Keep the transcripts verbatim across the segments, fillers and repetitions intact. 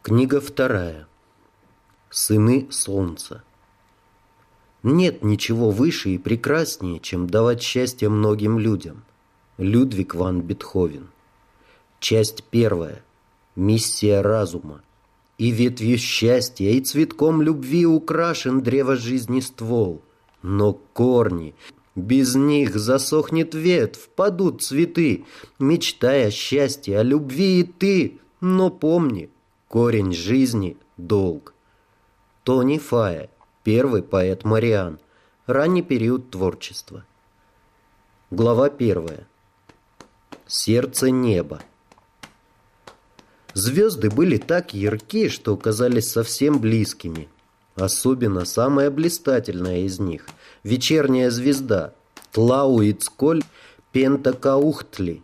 Книга вторая. Сыны солнца. Нет ничего выше и прекраснее, чем давать счастье многим людям. Людвиг ван Бетховен. Часть первая. Миссия разума. И ветвью счастья, и цветком любви украшен древо жизни ствол. Но корни, без них засохнет ветвь, падут цветы, мечтая о счастье, о любви и ты. Но помни, корень жизни – долг. Тони Фая, первый поэт Мариан. Ранний период творчества. Глава первая. Сердце неба. Звезды были так ярки, что казались совсем близкими. Особенно самая блистательная из них – вечерняя звезда Тлауицколь Пентакаухтли.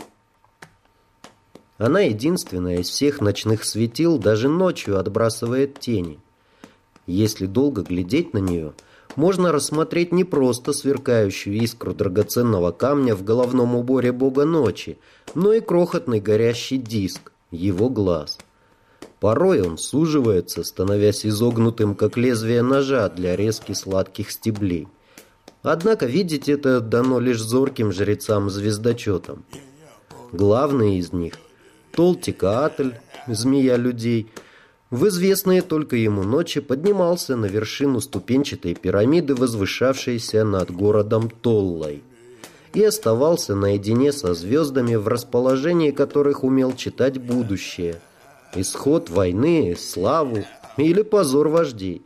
Она единственная из всех ночных светил, даже ночью отбрасывает тени. Если долго глядеть на нее, можно рассмотреть не просто сверкающую искру драгоценного камня в головном уборе бога ночи, но и крохотный горящий диск, его глаз. Порой он суживается, становясь изогнутым, как лезвие ножа для резки сладких стеблей. Однако видеть это дано лишь зорким жрецам-звездочетам. Главный из них – Толтикаатль, змея людей, в известные только ему ночи поднимался на вершину ступенчатой пирамиды, возвышавшейся над городом Толлой, и оставался наедине со звездами, в расположении которых умел читать будущее, исход войны, славу или позор вождей.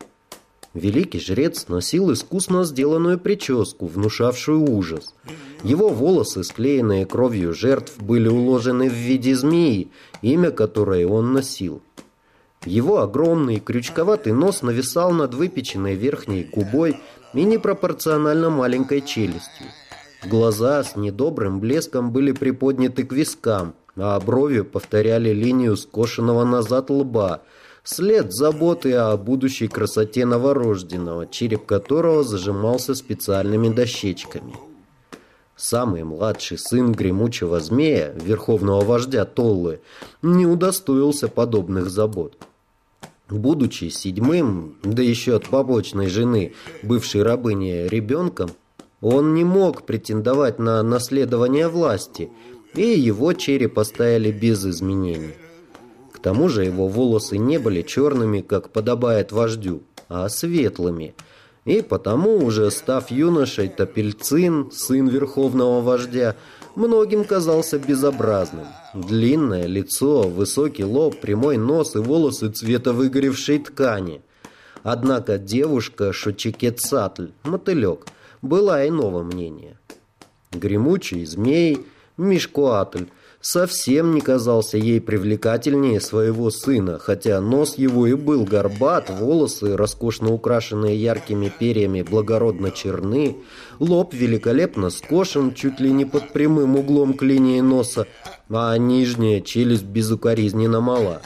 Великий жрец носил искусно сделанную прическу, внушавшую ужас. Его волосы, склеенные кровью жертв, были уложены в виде змеи, имя которой он носил. Его огромный крючковатый нос нависал над выпеченной верхней губой и непропорционально маленькой челюстью. Глаза с недобрым блеском были приподняты к вискам, а брови повторяли линию скошенного назад лба, след заботы о будущей красоте новорожденного, череп которого зажимался специальными дощечками. Самый младший сын гремучего змея, верховного вождя Толлы, не удостоился подобных забот. Будучи седьмым, да еще от побочной жены, бывшей рабыни, ребенком, он не мог претендовать на наследование власти, и его череп оставили без изменений. К тому же его волосы не были черными, как подобает вождю, а светлыми. И потому, уже став юношей, Тапельцин, сын верховного вождя, многим казался безобразным. Длинное лицо, высокий лоб, прямой нос и волосы цвета выгоревшей ткани. Однако девушка Шочекецатль, мотылек, была иного мнения. Гремучий змей Мишкоатль совсем не казался ей привлекательнее своего сына, хотя нос его и был горбат, волосы, роскошно украшенные яркими перьями, благородно черны, лоб великолепно скошен чуть ли не под прямым углом к линии носа, а нижняя челюсть безукоризненно мала.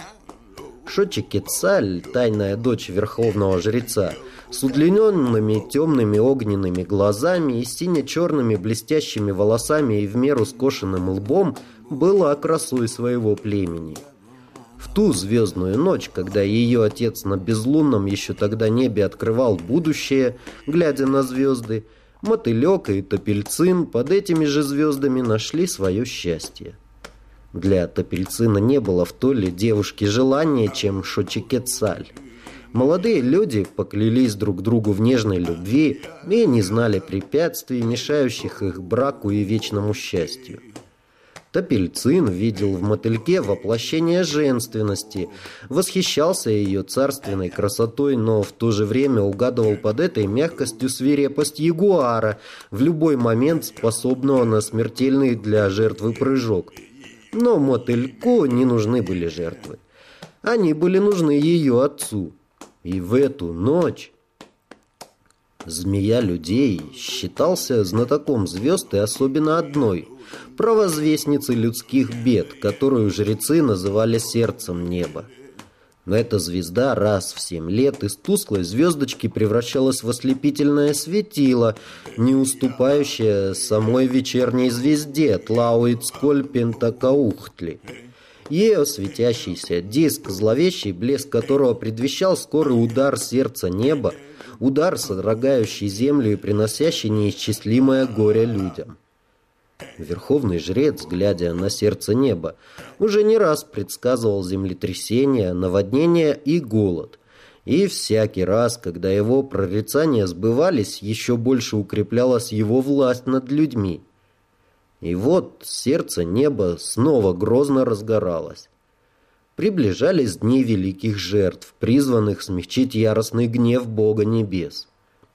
Шочекецаль, тайная дочь верховного жреца, с удлиненными темными огненными глазами и сине-черными блестящими волосами и в меру скошенным лбом, была красой своего племени. В ту звездную ночь, когда ее отец на безлунном еще тогда небе открывал будущее, глядя на звезды, мотылек и Тапельцин под этими же звездами нашли свое счастье. Для Тапельцина не было в Толле девушки желания, чем Шочекецаль. Молодые люди поклялись друг другу в нежной любви и не знали препятствий, мешающих их браку и вечному счастью. Тапельцин видел в мотыльке воплощение женственности, восхищался ее царственной красотой, но в то же время угадывал под этой мягкостью свирепость ягуара, в любой момент способного на смертельный для жертвы прыжок. Но мотыльку не нужны были жертвы. Они были нужны ее отцу. И в эту ночь змея людей считался знатоком звезд и особенно одной, провозвестницей людских бед, которую жрецы называли сердцем неба. Но эта звезда раз в семь лет из тусклой звездочки превращалась в ослепительное светило, не уступающее самой вечерней звезде Тлауицколь Пентакаухтли. Ее светящийся диск, зловещий блеск которого предвещал скорый удар сердца неба, удар, содрогающий землю и приносящий неисчислимое горе людям. Верховный жрец, глядя на сердце неба, уже не раз предсказывал землетрясения, наводнения и голод. И всякий раз, когда его прорицания сбывались, еще больше укреплялась его власть над людьми. И вот сердце неба снова грозно разгоралось. Приближались дни великих жертв, призванных смягчить яростный гнев Бога Небес.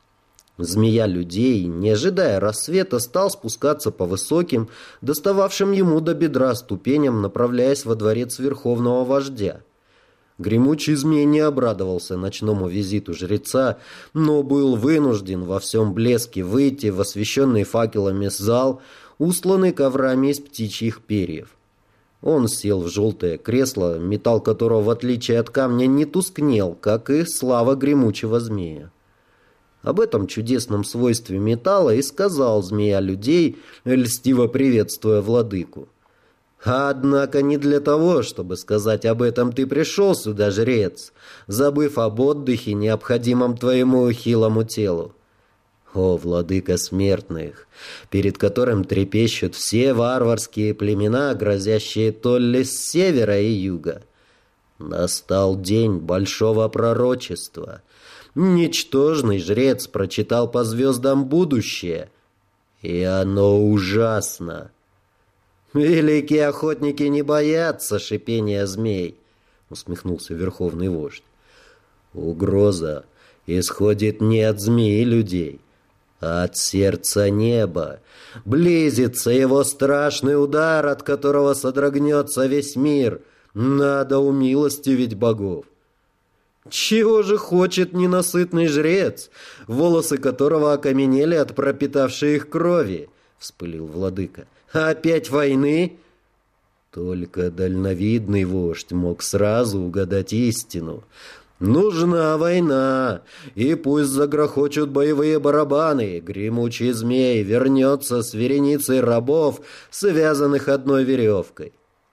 Змея людей, не ожидая рассвета, стал спускаться по высоким, достававшим ему до бедра ступеням, направляясь во дворец верховного вождя. Гремучий змей не обрадовался ночному визиту жреца, но был вынужден во всем блеске выйти в освещенный факелами зал, устланный коврами из птичьих перьев. Он сел в желтое кресло, металл которого, в отличие от камня, не тускнел, как и слава гремучего змея. Об этом чудесном свойстве металла и сказал змея людей, льстиво приветствуя владыку. «Однако не для того, чтобы сказать об этом, ты пришел сюда, жрец, забыв об отдыхе, необходимом твоему хилому телу. О, владыка смертных, перед которым трепещут все варварские племена, грозящие Толли с севера и юга. Настал день большого пророчества. Ничтожный жрец прочитал по звездам будущее, и оно ужасно. Великие охотники не боятся шипения змей», — усмехнулся верховный вождь. «Угроза исходит не от змей людей, а от сердца неба. Близится его страшный удар, от которого содрогнется весь мир. Надо умилостивить богов». «Чего же хочет ненасытный жрец, волосы которого окаменели от пропитавшей их крови?» — вспылил владыка. «Опять войны?» Только дальновидный вождь мог сразу угадать истину. «Нужна война, и пусть загрохочут боевые барабаны, гремучий змей вернется с вереницей рабов, связанных одной веревкой».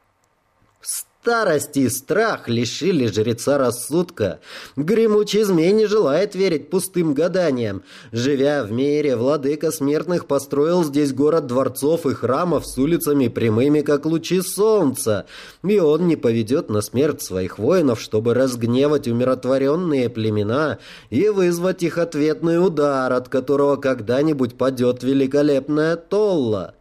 Старость и страх лишили жреца рассудка. Гремучий змей не желает верить пустым гаданиям. Живя в мире, владыка смертных построил здесь город дворцов и храмов с улицами прямыми, как лучи солнца. И он не поведет на смерть своих воинов, чтобы разгневать умиротворенные племена и вызвать их ответный удар, от которого когда-нибудь падет великолепная Толла.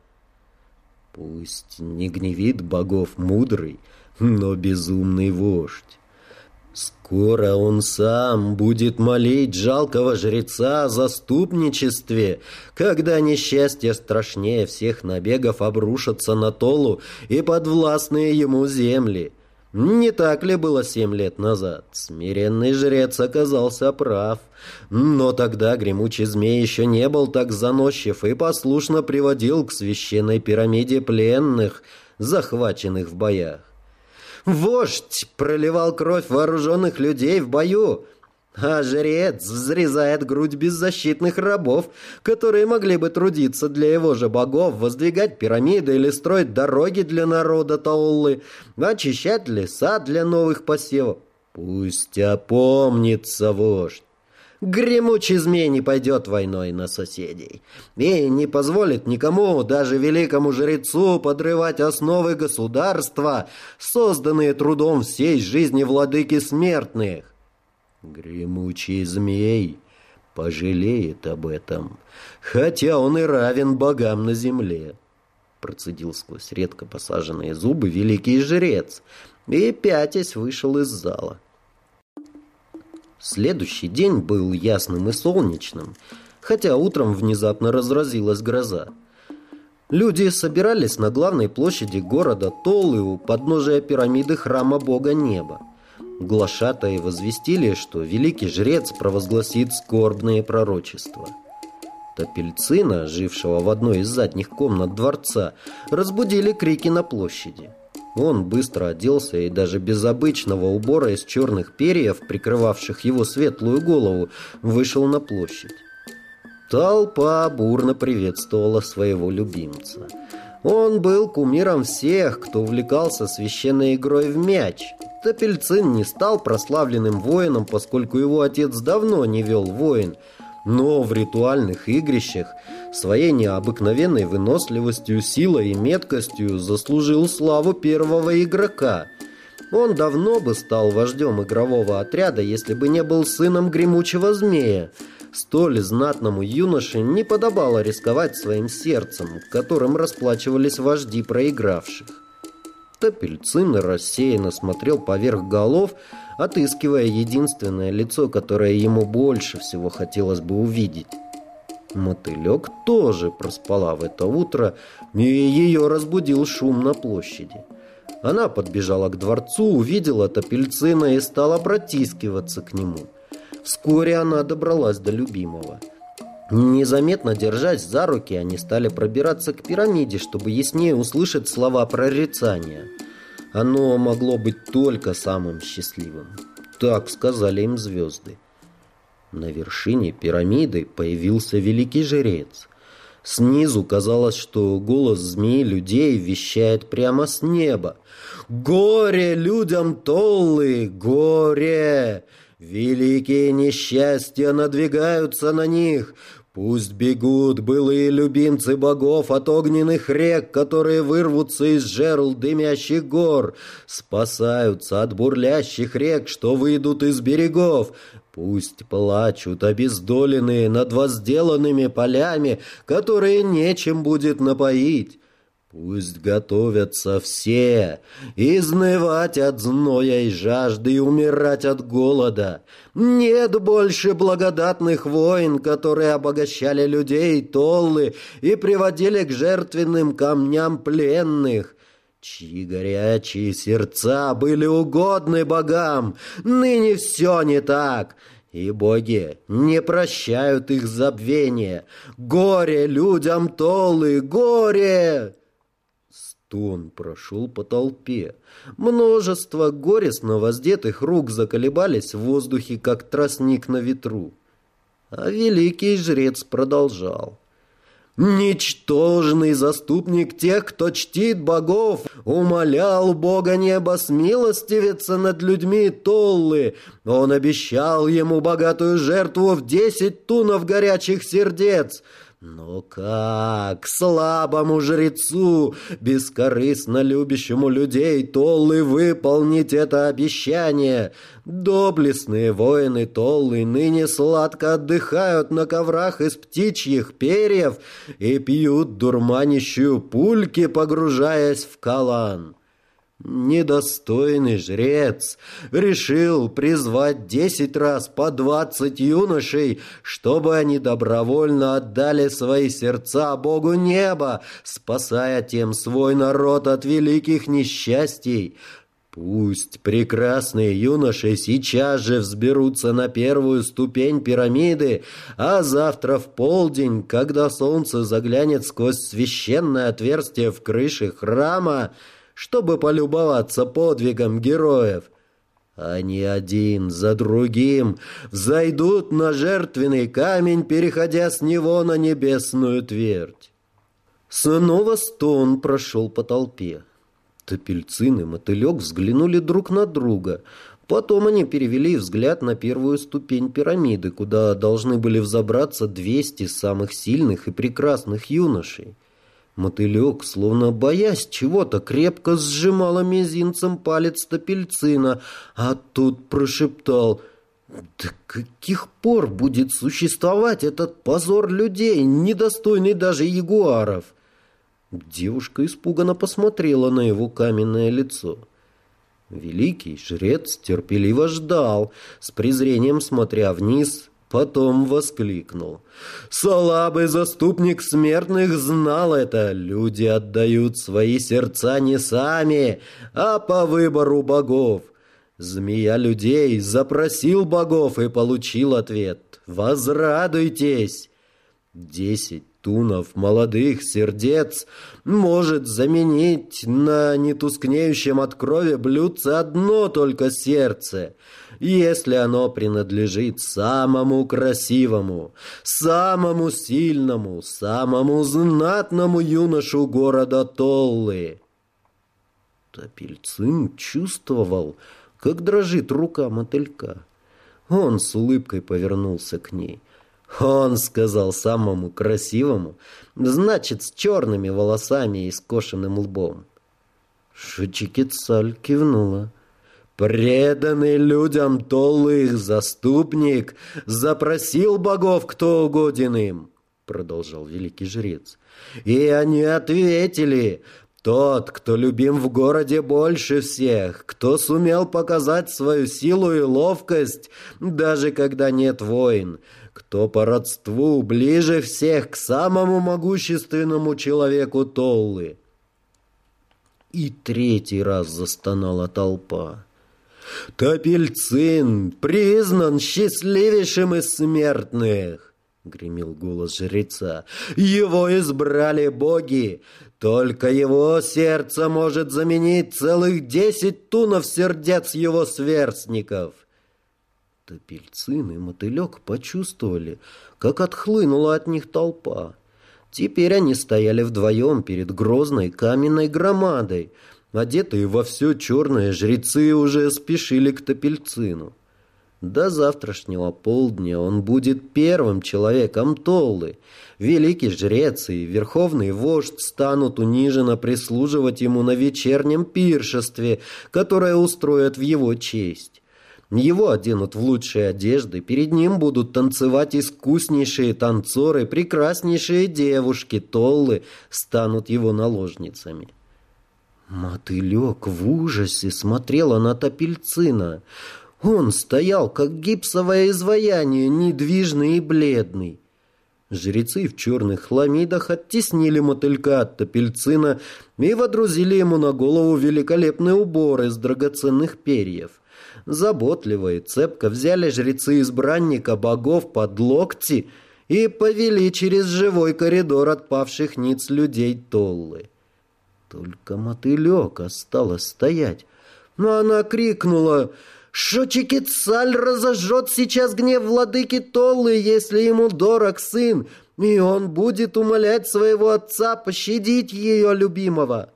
Пусть не гневит богов мудрый, но безумный вождь. Скоро он сам будет молить жалкого жреца о заступничестве, когда несчастье страшнее всех набегов обрушатся на Толу и подвластные ему земли. Не так ли было семь лет назад? Смиренный жрец оказался прав. Но тогда гремучий змей еще не был так заносчив и послушно приводил к священной пирамиде пленных, захваченных в боях. Вождь проливал кровь вооруженных людей в бою, а жрец взрезает грудь беззащитных рабов, которые могли бы трудиться для его же богов, воздвигать пирамиды или строить дороги для народа Тауллы, очищать леса для новых посевов. Пусть опомнится вождь. Гремучий змей не пойдет войной на соседей и не позволит никому, даже великому жрецу, подрывать основы государства, созданные трудом всей жизни владыки смертных. Гремучий змей пожалеет об этом, хотя он и равен богам на земле, процедил сквозь редко посаженные зубы великий жрец и, пятясь, вышел из зала. Следующий день был ясным и солнечным, хотя утром внезапно разразилась гроза. Люди собирались на главной площади города Толлы у подножия пирамиды храма бога неба. Глашатаи возвестили, что великий жрец провозгласит скорбные пророчества. Топельцина, жившего в одной из задних комнат дворца, разбудили крики на площади. Он быстро оделся и даже без обычного убора из черных перьев, прикрывавших его светлую голову, вышел на площадь. Толпа бурно приветствовала своего любимца. Он был кумиром всех, кто увлекался священной игрой в мяч. Топельцин не стал прославленным воином, поскольку его отец давно не вел войн, но в ритуальных игрищах своей необыкновенной выносливостью, силой и меткостью заслужил славу первого игрока. Он давно бы стал вождем игрового отряда, если бы не был сыном гремучего змея. Столь знатному юноше не подобало рисковать своим сердцем, которым расплачивались вожди проигравших. Топельцин рассеянно смотрел поверх голов, отыскивая единственное лицо, которое ему больше всего хотелось бы увидеть. Мотылек тоже проспала в это утро, и ее разбудил шум на площади. Она подбежала к дворцу, увидела Топельцина и стала протискиваться к нему. Вскоре она добралась до любимого. Незаметно держась за руки, они стали пробираться к пирамиде, чтобы яснее услышать слова прорицания. Оно могло быть только самым счастливым. Так сказали им звезды. На вершине пирамиды появился великий жрец. Снизу казалось, что голос змеи людей вещает прямо с неба. «Горе людям Толлы! Горе! Великие несчастья надвигаются на них! Пусть бегут былые любимцы богов от огненных рек, которые вырвутся из жерл дымящих гор, спасаются от бурлящих рек, что выйдут из берегов. Пусть плачут обездоленные над возделанными полями, которые нечем будет напоить. Пусть готовятся все, изнывать от зноя и жажды и умирать от голода. Нет больше благодатных войн, которые обогащали людей Толлы и приводили к жертвенным камням пленных, чьи горячие сердца были угодны богам. Ныне все не так, и боги не прощают их забвения. Горе людям Толлы, горе!» Он прошел по толпе. Множество горестно воздетых рук заколебались в воздухе, как тростник на ветру. А великий жрец продолжал. «Ничтожный заступник тех, кто чтит богов, умолял бога неба смилостивиться над людьми Толлы. Он обещал ему богатую жертву в десять тунов горячих сердец. Но как слабому жрецу, бескорыстно любящему людей Толлы, выполнить это обещание? Доблестные воины Толлы ныне сладко отдыхают на коврах из птичьих перьев и пьют дурманящую пульки, погружаясь в калан. Недостойный жрец решил призвать десять раз по двадцать юношей, чтобы они добровольно отдали свои сердца Богу неба, спасая тем свой народ от великих несчастий. Пусть прекрасные юноши сейчас же взберутся на первую ступень пирамиды, а завтра в полдень, когда солнце заглянет сквозь священное отверстие в крыше храма, чтобы полюбоваться подвигом героев, они один за другим взойдут на жертвенный камень, переходя с него на небесную твердь. Снова стон прошел по толпе. Топельцин и Мотылек взглянули друг на друга. Потом они перевели взгляд на первую ступень пирамиды, куда должны были взобраться двести самых сильных и прекрасных юношей. Мотылек, словно боясь чего-то, крепко сжимала мизинцем палец Топельцина, а тут прошептал: «До каких пор будет существовать этот позор людей, недостойный даже ягуаров?» Девушка испуганно посмотрела на его каменное лицо. Великий жрец терпеливо ждал, с презрением смотря вниз. Потом воскликнул: «Слабый заступник смертных знал это. Люди отдают свои сердца не сами, а по выбору богов. Змея людей запросил богов и получил ответ: возрадуйтесь. Десять тунов молодых сердец может заменить на нетускнеющем от крови блюдце одно только сердце, если оно принадлежит самому красивому, самому сильному, самому знатному юношу города Толлы». Топельцин чувствовал, как дрожит рука мотылька. Он с улыбкой повернулся к ней. Он сказал самому красивому, значит, с черными волосами и скошенным лбом. Шочекицаль кивнула. «Преданный людям Толлы их заступник запросил богов, кто угоден им», — продолжал великий жрец. «И они ответили: тот, кто любим в городе больше всех, кто сумел показать свою силу и ловкость, даже когда нет войн, кто по родству ближе всех к самому могущественному человеку Толлы». И третий раз застонала толпа. «Топельцин признан счастливейшим из смертных», — гремел голос жреца. «Его избрали боги. Только его сердце может заменить целых десять тунов сердец его сверстников». Топельцин и мотылек почувствовали, как отхлынула от них толпа. Теперь они стояли вдвоем перед грозной каменной громадой. Одетые во все черное, жрецы уже спешили к Топельцину. До завтрашнего полдня он будет первым человеком Толлы. Великий жрец и верховный вождь станут униженно прислуживать ему на вечернем пиршестве, которое устроят в его честь. Его оденут в лучшие одежды, перед ним будут танцевать искуснейшие танцоры, прекраснейшие девушки Толлы станут его наложницами. Мотылек в ужасе смотрела на Топельцина. Он стоял, как гипсовое изваяние, недвижный и бледный. Жрецы в черных хламидах оттеснили мотылька от Топельцина и водрузили ему на голову великолепный убор из драгоценных перьев. Заботливо и цепко взяли жрецы избранника богов под локти и повели через живой коридор отпавших ниц людей Толлы. Только мотылек осталась стоять, но она крикнула: «Шочекицаль разожжет сейчас гнев владыки Толлы, если ему дорог сын, и он будет умолять своего отца пощадить ее любимого».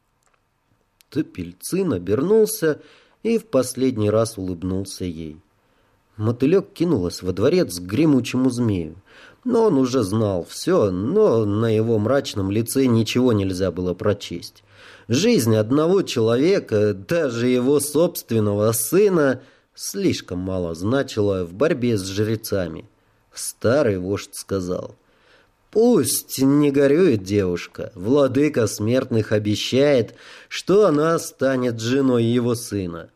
Топельцин обернулся и в последний раз улыбнулся ей. Мотылек кинулась во дворец к гремучему змею. Но он уже знал все, но на его мрачном лице ничего нельзя было прочесть. Жизнь одного человека, даже его собственного сына, слишком мало значила в борьбе с жрецами. Старый вождь сказал: «Пусть не горюет девушка. Владыка смертных обещает, что она станет женой его сына».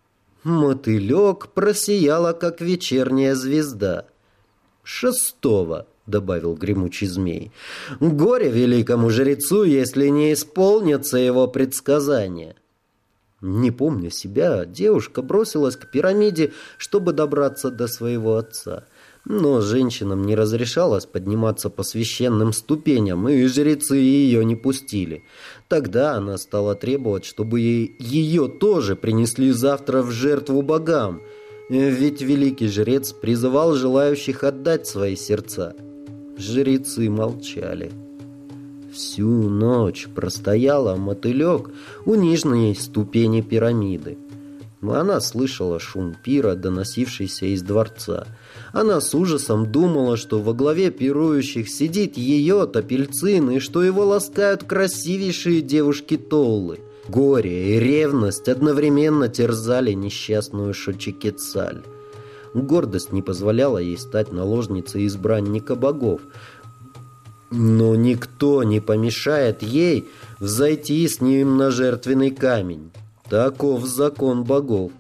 Мотылек просияла, как вечерняя звезда. «Шестого», — добавил гремучий змей, — «горе великому жрецу, если не исполнятся его предсказания». Не помня себя, девушка бросилась к пирамиде, чтобы добраться до своего отца. Но женщинам не разрешалось подниматься по священным ступеням, и жрецы ее не пустили. Тогда она стала требовать, чтобы ее тоже принесли завтра в жертву богам, ведь великий жрец призывал желающих отдать свои сердца. Жрецы молчали. Всю ночь простояла мотылек у нижней ступени пирамиды. Она слышала шум пира, доносившийся из дворца. Она с ужасом думала, что во главе пирующих сидит ее Топельцин, и что его ласкают красивейшие девушки Толлы. Горе и ревность одновременно терзали несчастную Шочекицаль. Гордость не позволяла ей стать наложницей избранника богов. Но никто не помешает ей взойти с ним на жертвенный камень. Таков закон богов.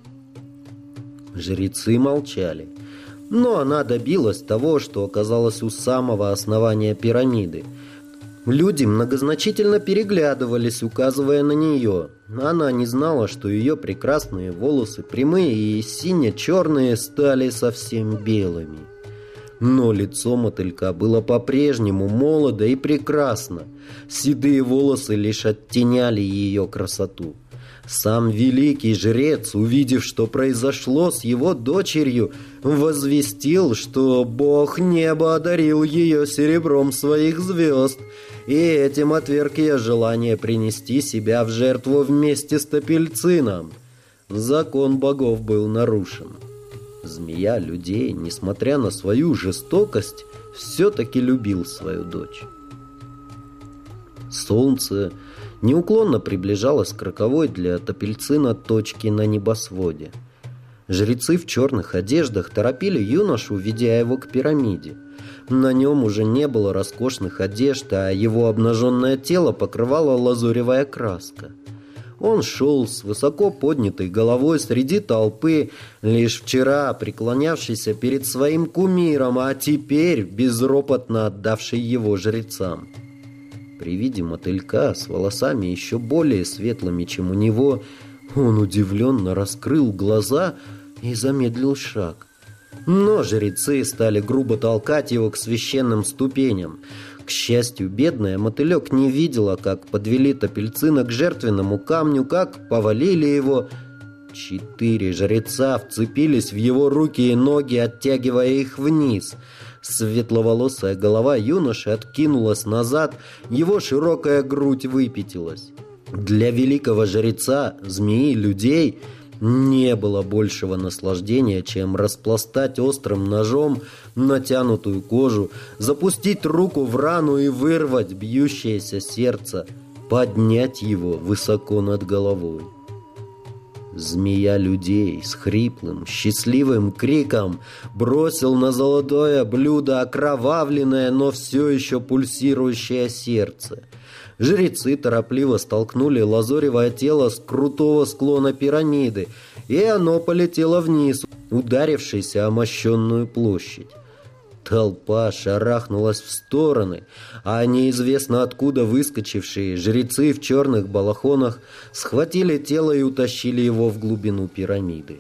Жрецы молчали. Но она добилась того, что оказалось у самого основания пирамиды. Люди многозначительно переглядывались, указывая на нее. Она не знала, что ее прекрасные волосы, прямые и сине-черные, стали совсем белыми. Но лицо мотылька было по-прежнему молодо и прекрасно. Седые волосы лишь оттеняли ее красоту. Сам великий жрец, увидев, что произошло с его дочерью, возвестил, что бог неба одарил ее серебром своих звезд, и этим отверг ее желание принести себя в жертву вместе с Топельцином. Закон богов был нарушен. Змея людей, несмотря на свою жестокость, все-таки любил свою дочь. Солнце неуклонно приближалось к роковой для Топельцина точке на небосводе. Жрецы в черных одеждах торопили юношу, ведя его к пирамиде. На нем уже не было роскошных одежд, а его обнаженное тело покрывала лазуревая краска. Он шел с высоко поднятой головой среди толпы, лишь вчера преклонявшийся перед своим кумиром, а теперь безропотно отдавший его жрецам. При виде мотылька с волосами еще более светлыми, чем у него, он удивленно раскрыл глаза и замедлил шаг. Но жрецы стали грубо толкать его к священным ступеням. К счастью, бедная мотылек не видела, как подвели Топельцина к жертвенному камню, как повалили его. Четыре жреца вцепились в его руки и ноги, оттягивая их вниз. Светловолосая голова юноши откинулась назад, его широкая грудь выпятилась. Для великого жреца, змеи людей, не было большего наслаждения, чем распластать острым ножом натянутую кожу, запустить руку в рану и вырвать бьющееся сердце, поднять его высоко над головой. Змея людей с хриплым, счастливым криком бросил на золотое блюдо окровавленное, но все еще пульсирующее сердце. Жрецы торопливо столкнули лазоревое тело с крутого склона пирамиды, и оно полетело вниз, ударившись о мощенную площадь. Толпа шарахнулась в стороны, а неизвестно откуда выскочившие жрецы в черных балахонах схватили тело и утащили его в глубину пирамиды.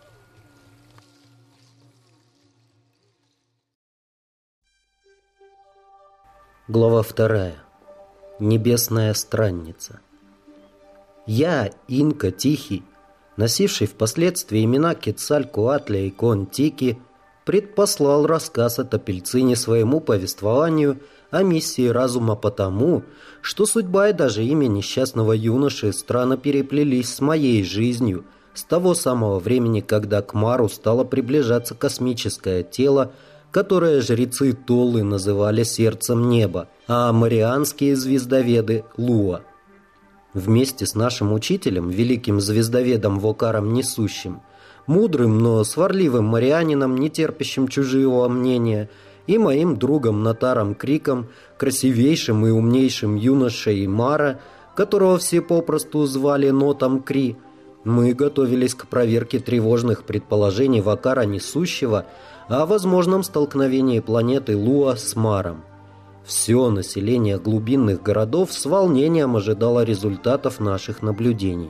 Глава вторая. Небесная странница. Я, инка Тихий, носивший впоследствии имена Кецалькоатля и Кон-Тики, предпослал рассказ о Топельцине своему повествованию о миссии разума потому, что судьба и даже имя несчастного юноши странно переплелись с моей жизнью с того самого времени, когда к Мару стало приближаться космическое тело, которое жрецы Толлы называли сердцем неба, а марианские звездоведы – Луа. Вместе с нашим учителем, великим звездоведом Вокаром Несущим, мудрым, но сварливым марианином, не терпящим чужого мнения, и моим другом Натаром Криком, красивейшим и умнейшим юношей Мара, которого все попросту звали Нотом Кри, мы готовились к проверке тревожных предположений Вокара Несущего о возможном столкновении планеты Луа с Маром. Все население глубинных городов с волнением ожидало результатов наших наблюдений.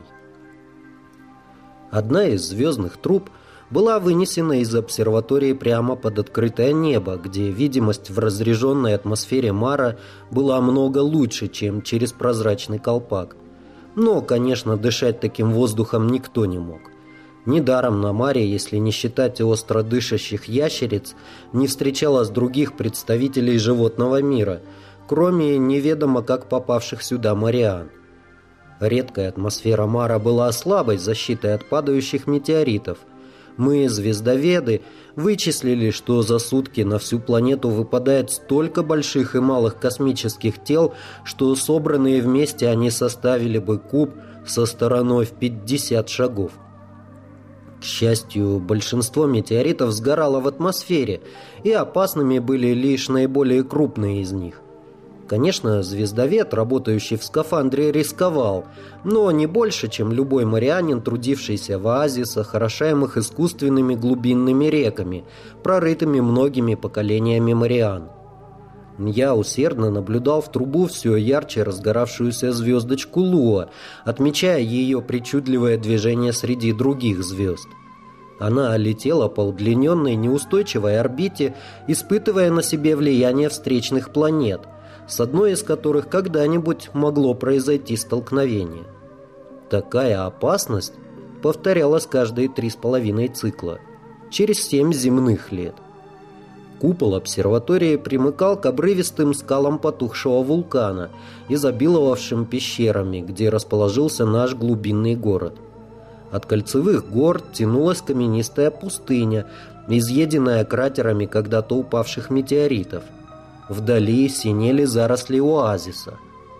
Одна из звездных труб была вынесена из обсерватории прямо под открытое небо, где видимость в разреженной атмосфере Мара была много лучше, чем через прозрачный колпак. Но, конечно, дышать таким воздухом никто не мог. Недаром на Маре, если не считать остро дышащих ящериц, не встречалось других представителей животного мира, кроме неведомо как попавших сюда мариан. Редкая атмосфера Мара была слабой защитой от падающих метеоритов. Мы, звездоведы, вычислили, что за сутки на всю планету выпадает столько больших и малых космических тел, что собранные вместе они составили бы куб со стороной в пятьдесят шагов. К счастью, большинство метеоритов сгорало в атмосфере, и опасными были лишь наиболее крупные из них. Конечно, звездовед, работающий в скафандре, рисковал, но не больше, чем любой марианин, трудившийся в оазисах, орошаемых искусственными глубинными реками, прорытыми многими поколениями мариан. Я усердно наблюдал в трубу все ярче разгоравшуюся звездочку Луа, отмечая ее причудливое движение среди других звезд. Она летела по удлиненной неустойчивой орбите, испытывая на себе влияние встречных планет, с одной из которых когда-нибудь могло произойти столкновение. Такая опасность повторялась каждые три с половиной цикла, через семь земных лет. Купол обсерватории примыкал к обрывистым скалам потухшего вулкана, изобиловавшим пещерами, где расположился наш глубинный город. От кольцевых гор тянулась каменистая пустыня, изъеденная кратерами когда-то упавших метеоритов. Вдали синели заросли оазиса.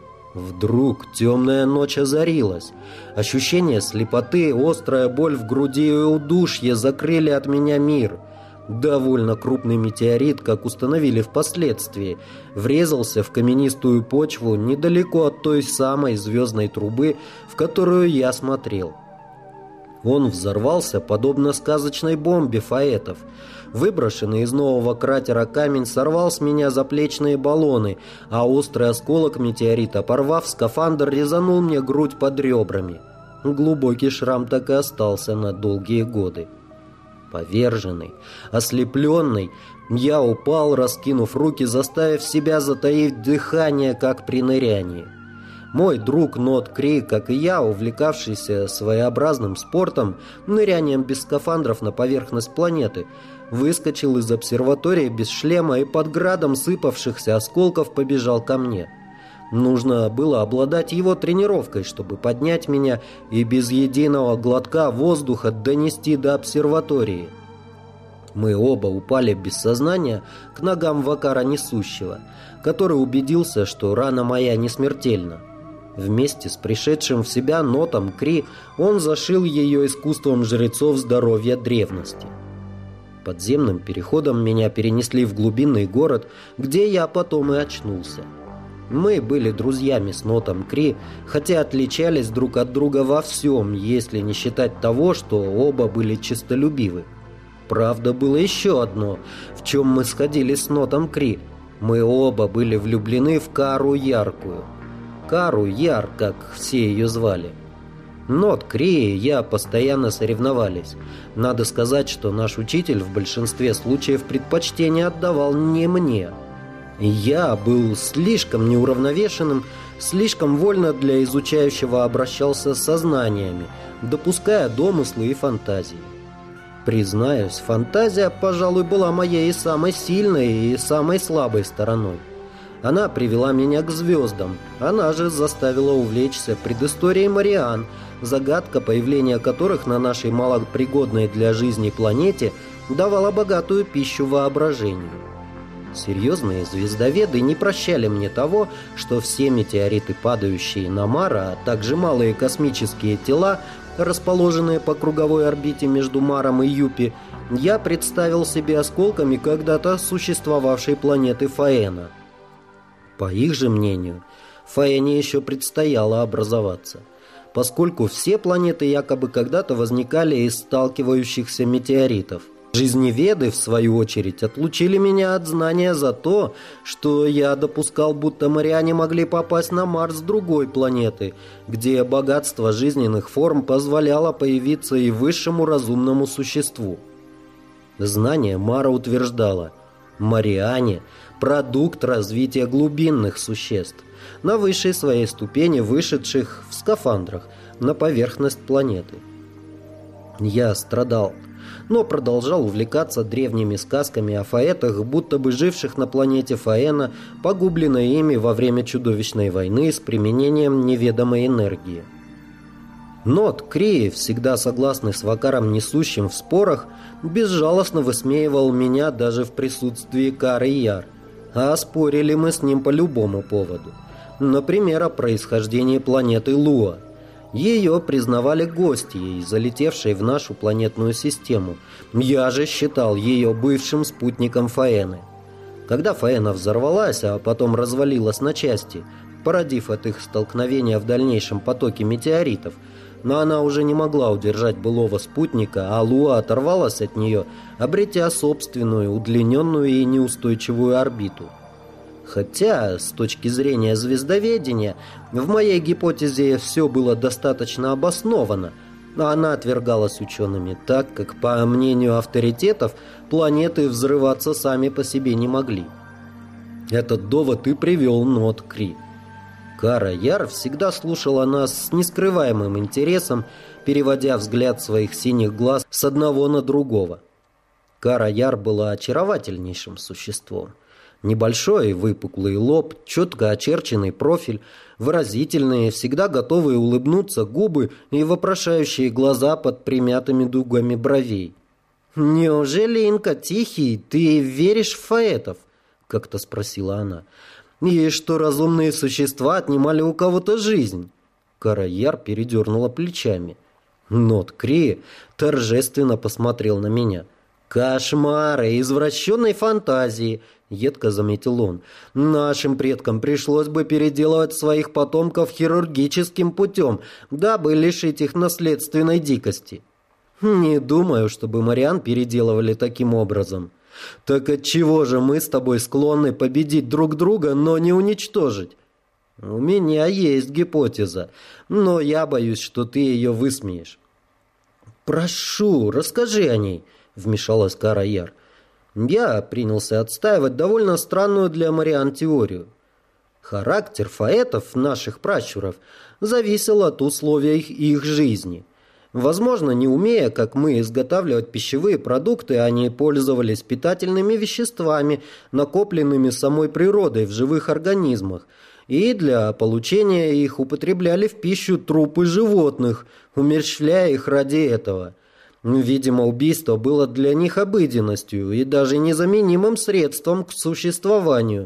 Вдруг темная ночь озарилась. Ощущение слепоты, острая боль в груди и удушье закрыли от меня мир. Довольно крупный метеорит, как установили впоследствии, врезался в каменистую почву недалеко от той самой звездной трубы, в которую я смотрел. Он взорвался, подобно сказочной бомбе фаэтов. Выброшенный из нового кратера камень сорвал с меня заплечные баллоны, а острый осколок метеорита, порвав скафандр, резанул мне грудь под ребрами. Глубокий шрам так и остался на долгие годы. Поверженный, ослепленный, я упал, раскинув руки, заставив себя затаить дыхание, как при нырянии. Мой друг Нот Кри, как и я, увлекавшийся своеобразным спортом, нырянием без скафандров на поверхность планеты, выскочил из обсерватории без шлема и под градом сыпавшихся осколков побежал ко мне. Нужно было обладать его тренировкой, чтобы поднять меня и без единого глотка воздуха донести до обсерватории. Мы оба упали без сознания к ногам Вакара Несущего, который убедился, что рана моя не смертельна. Вместе с пришедшим в себя Нотом Кри он зашил ее искусством жрецов здоровья древности. Подземным переходом меня перенесли в глубинный город, где я потом и очнулся. Мы были друзьями с Нотом Кри, хотя отличались друг от друга во всем, если не считать того, что оба были честолюбивы. Правда, было еще одно, в чем мы сходились с Нотом Кри. Мы оба были влюблены в Кару Яркую. Кару Яр, как все ее звали. Нот Кри и я постоянно соревновались. Надо сказать, что наш учитель в большинстве случаев предпочтение отдавал не мне. Я был слишком неуравновешенным, слишком вольно для изучающего обращался с сознаниями, допуская домыслы и фантазии. Признаюсь, фантазия, пожалуй, была моей и самой сильной, и самой слабой стороной. Она привела меня к звездам, она же заставила увлечься предысторией Мариан, загадка появления которых на нашей малопригодной для жизни планете давала богатую пищу воображению. Серьезные звездоведы не прощали мне того, что все метеориты, падающие на Мара, а также малые космические тела, расположенные по круговой орбите между Маром и Юпи, я представил себе осколками когда-то существовавшей планеты Фаэна. По их же мнению, Фаэне еще предстояло образоваться, поскольку все планеты якобы когда-то возникали из сталкивающихся метеоритов. Жизневеды, в свою очередь, отлучили меня от знания за то, что я допускал, будто мариане могли попасть на Марс с другой планеты, где богатство жизненных форм позволяло появиться и высшему разумному существу. Знание Мара утверждало: мариане – продукт развития глубинных существ, на высшей своей ступени вышедших в скафандрах на поверхность планеты. Я страдал, но продолжал увлекаться древними сказками о фаэтах, будто бы живших на планете Фаэна, погубленной ими во время чудовищной войны с применением неведомой энергии. Нот Кри, всегда согласный с Вакаром Несущим в спорах, безжалостно высмеивал меня даже в присутствии Кары Яр, а спорили мы с ним по любому поводу. Например, о происхождении планеты Луа. Ее признавали гостьей, залетевшей в нашу планетную систему. Я же считал ее бывшим спутником Фаэны. Когда Фаэна взорвалась, а потом развалилась на части, породив от их столкновения в дальнейшем потоке метеоритов, но она уже не могла удержать былого спутника, а Луа оторвалась от нее, обретя собственную удлиненную и неустойчивую орбиту. Хотя, с точки зрения звездоведения, в моей гипотезе все было достаточно обосновано, Она отвергалась учеными, так как, по мнению авторитетов, планеты взрываться сами по себе не могли. Этот довод и привел Нот Кри. Кара Яр всегда слушала нас с нескрываемым интересом, переводя взгляд своих синих глаз с одного на другого. Кара Яр была очаровательнейшим существом. Небольшой выпуклый лоб, четко очерченный профиль, выразительные, всегда готовые улыбнуться губы и вопрошающие глаза под примятыми дугами бровей. «Неужели, Инка Тихий, ты веришь в фаэтов?» — как-то спросила она. «И что разумные существа отнимали у кого-то жизнь?» Кара Яр передернула плечами. Нот Кри торжественно посмотрел на меня. «Кошмары извращенной фантазии!» — едко заметил он. «Нашим предкам пришлось бы переделывать своих потомков хирургическим путем, дабы лишить их наследственной дикости». «Не думаю, чтобы Мариан переделывали таким образом». «Так отчего же мы с тобой склонны победить друг друга, но не уничтожить?» «У меня есть гипотеза, но я боюсь, что ты ее высмеешь». «Прошу, расскажи о ней», — вмешалась Кара Яр. Я принялся отстаивать довольно странную для Мариан теорию. Характер фаэтов, наших пращуров, зависел от условий их, их жизни. Возможно, не умея, как мы, изготавливать пищевые продукты, они пользовались питательными веществами, накопленными самой природой в живых организмах, и для получения их употребляли в пищу трупы животных, умерщвляя их ради этого. Видимо, убийство было для них обыденностью и даже незаменимым средством к существованию.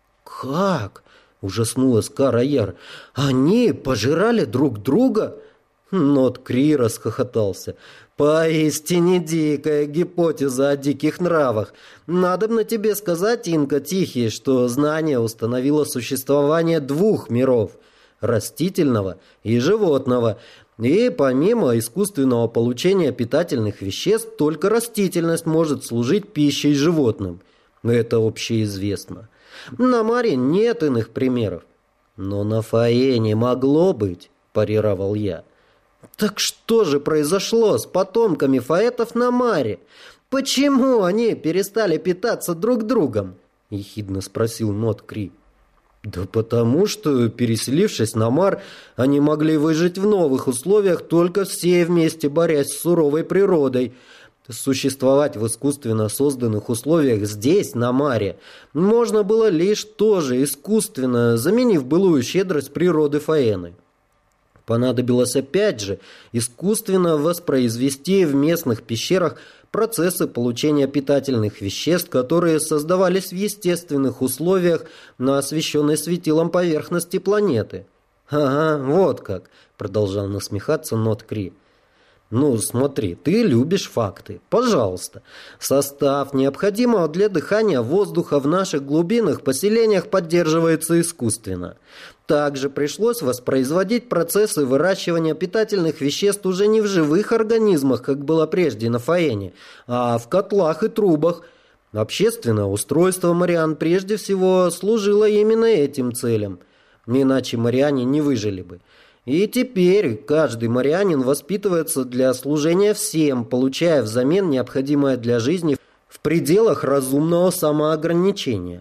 «Как?» – ужаснулась Кара Яр. «Они пожирали друг друга?» Нот Кри расхохотался. «Поистине дикая гипотеза о диких нравах. Надобно тебе сказать, Инка Тихий, что знание установило существование двух миров – растительного и животного. И помимо искусственного получения питательных веществ, только растительность может служить пищей животным. Это общеизвестно. На Маре нет иных примеров. Но на Фаэне могло быть, парировал я. Так что же произошло с потомками фаэтов на Маре? Почему они перестали питаться друг другом? Ехидно спросил Нот Кри. Да потому что, переселившись на Мар, они могли выжить в новых условиях, только все вместе борясь с суровой природой. Существовать в искусственно созданных условиях здесь, на Маре, можно было лишь тоже искусственно, заменив былую щедрость природы Фаэны. Понадобилось опять же искусственно воспроизвести в местных пещерах процессы получения питательных веществ, которые создавались в естественных условиях на освещенной светилом поверхности планеты. «Ага, вот как», — продолжал насмехаться Нот Кри. «Ну, смотри, ты любишь факты. Пожалуйста. Состав необходимого для дыхания воздуха в наших глубинных поселениях поддерживается искусственно. Также пришлось воспроизводить процессы выращивания питательных веществ уже не в живых организмах, как было прежде на Фаэне, а в котлах и трубах. Общественное устройство Мариан прежде всего служило именно этим целям. Иначе мариане не выжили бы. И теперь каждый марианин воспитывается для служения всем, получая взамен необходимое для жизни в пределах разумного самоограничения.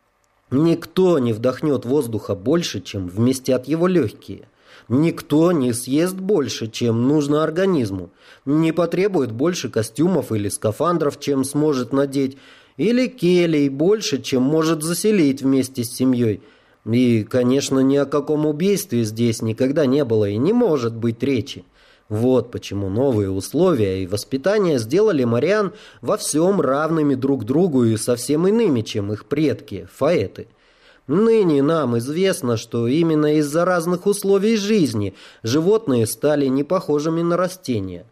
Никто не вдохнет воздуха больше, чем вместят его легкие. Никто не съест больше, чем нужно организму. Не потребует больше костюмов или скафандров, чем сможет надеть, или келей больше, чем может заселить вместе с семьей. И, конечно, ни о каком убийстве здесь никогда не было и не может быть речи. Вот почему новые условия и воспитание сделали мариан во всем равными друг другу и совсем иными, чем их предки, фаэты. Ныне нам известно, что именно из-за разных условий жизни животные стали непохожими на растения.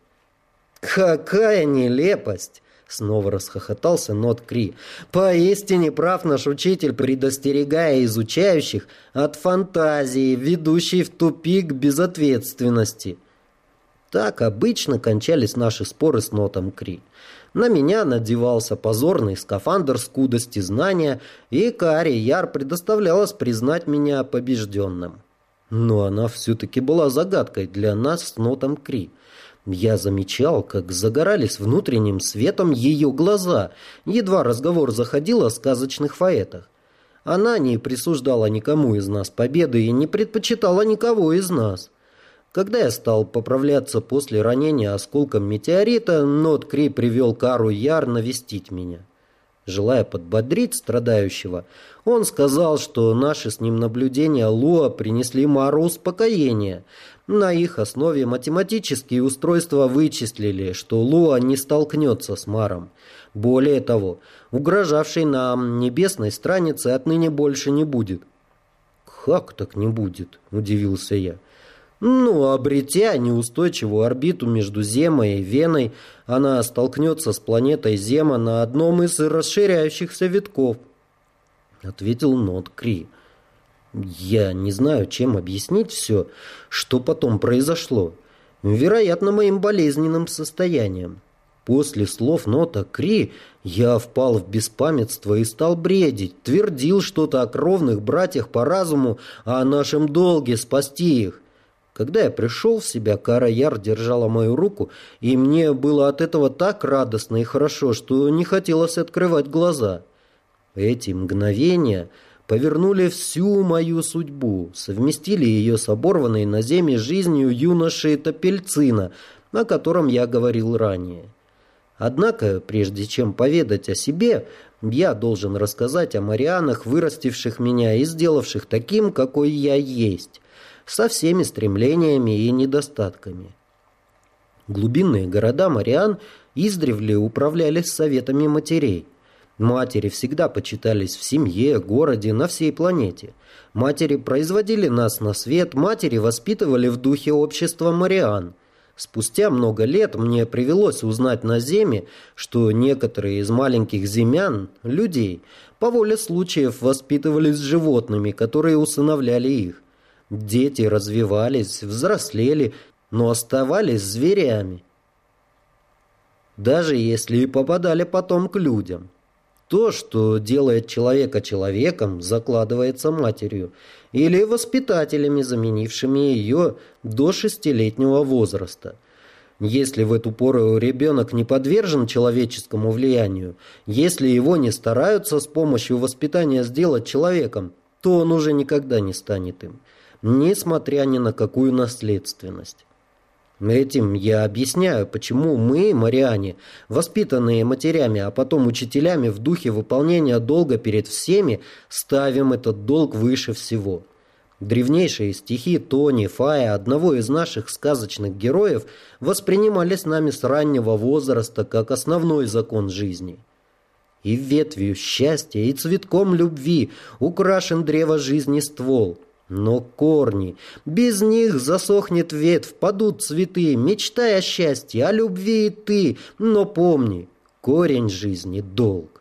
«Какая нелепость!» — снова расхохотался Нот Кри. «Поистине прав наш учитель, предостерегая изучающих от фантазии, ведущей в тупик безответственности». Так обычно кончались наши споры с Нотом Кри. На меня надевался позорный скафандр скудости знания, и Каре Яр предоставлялось признать меня побежденным. Но она все-таки была загадкой для нас с Нотом Кри. Я замечал, как загорались внутренним светом ее глаза, едва разговор заходил о сказочных фаэтах. Она не присуждала никому из нас победы и не предпочитала никого из нас. Когда я стал поправляться после ранения осколком метеорита, Нот Кри привел Кару Яр навестить меня. Желая подбодрить страдающего, он сказал, что наши с ним наблюдения Луа принесли Мару успокоение. На их основе математические устройства вычислили, что Луа не столкнется с Маром. Более того, угрожавшей нам небесной странице отныне больше не будет. «Как так не будет?» – удивился я. Ну, обретя неустойчивую орбиту между Земой и Веной, она столкнется с планетой Зема на одном из расширяющихся витков, — ответил Нот Кри. Я не знаю, чем объяснить все, что потом произошло. Вероятно, моим болезненным состоянием. После слов Нота Кри я впал в беспамятство и стал бредить, твердил что-то о кровных братьях по разуму, а о нашем долге спасти их. Когда я пришел в себя, Кара Яр держала мою руку, и мне было от этого так радостно и хорошо, что не хотелось открывать глаза. Эти мгновения повернули всю мою судьбу, совместили ее с оборванной на земле жизнью юноши Топельцина, о котором я говорил ранее. Однако, прежде чем поведать о себе, я должен рассказать о Марианах, вырастивших меня и сделавших таким, какой я есть, со всеми стремлениями и недостатками. Глубинные города Мариан издревле управлялись советами матерей. Матери всегда почитались в семье, городе, на всей планете. Матери производили нас на свет, матери воспитывали в духе общества Мариан. Спустя много лет мне привелось узнать на Земе, что некоторые из маленьких земян, людей, по воле случаев воспитывались животными, которые усыновляли их. Дети развивались, взрослели, но оставались зверями, даже если и попадали потом к людям. То, что делает человека человеком, закладывается матерью или воспитателями, заменившими ее до шестилетнего возраста. Если в эту пору ребенок не подвержен человеческому влиянию, если его не стараются с помощью воспитания сделать человеком, то он уже никогда не станет им, несмотря ни на какую наследственность. Этим я объясняю, почему мы, мариане, воспитанные матерями, а потом учителями в духе выполнения долга перед всеми, ставим этот долг выше всего. Древнейшие стихи Тони Фая, одного из наших сказочных героев, воспринимались нами с раннего возраста как основной закон жизни. И ветвью счастья, и цветком любви украшен древо жизни ствол. Но корни, без них засохнет ветвь, падут цветы, мечтай о счастье, о любви и ты, но помни, корень жизни — долг.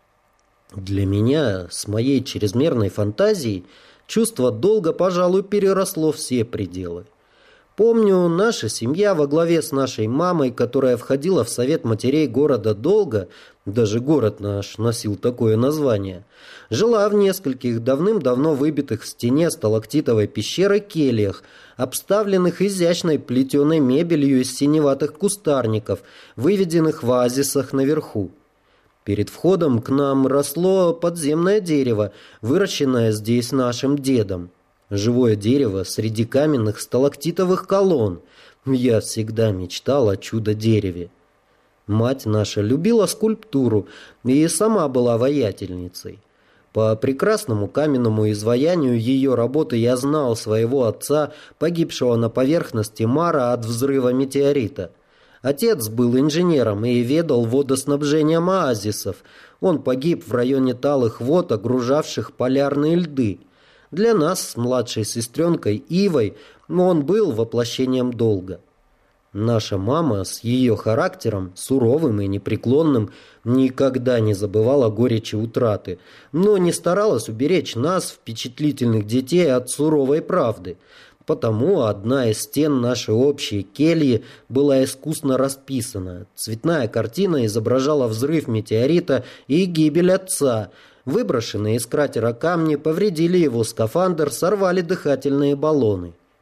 Для меня, с моей чрезмерной фантазией, чувство долга, пожалуй, переросло все пределы. Помню, наша семья во главе с нашей мамой, которая входила в совет матерей города Долга, даже город наш носил такое название, жила в нескольких давным-давно выбитых в стене сталактитовой пещеры кельях, обставленных изящной плетеной мебелью из синеватых кустарников, выведенных в оазисах наверху. Перед входом к нам росло подземное дерево, выращенное здесь нашим дедом. Живое дерево среди каменных сталактитовых колонн. Я всегда мечтал о чудо-дереве. Мать наша любила скульптуру и сама была воятельницей. По прекрасному каменному изваянию ее работы я знал своего отца, погибшего на поверхности Мара от взрыва метеорита. Отец был инженером и ведал водоснабжением оазисов. Он погиб в районе талых вод, огружавших полярные льды. Для нас с младшей сестренкой Ивой он был воплощением долга. Наша мама с ее характером, суровым и непреклонным, никогда не забывала горечи утраты, но не старалась уберечь нас, впечатлительных детей, от суровой правды. Потому одна из стен нашей общей кельи была искусно расписана. Цветная картина изображала взрыв метеорита и гибель отца. Выброшенные из кратера камни повредили его скафандр, сорвали дыхательные баллоны. К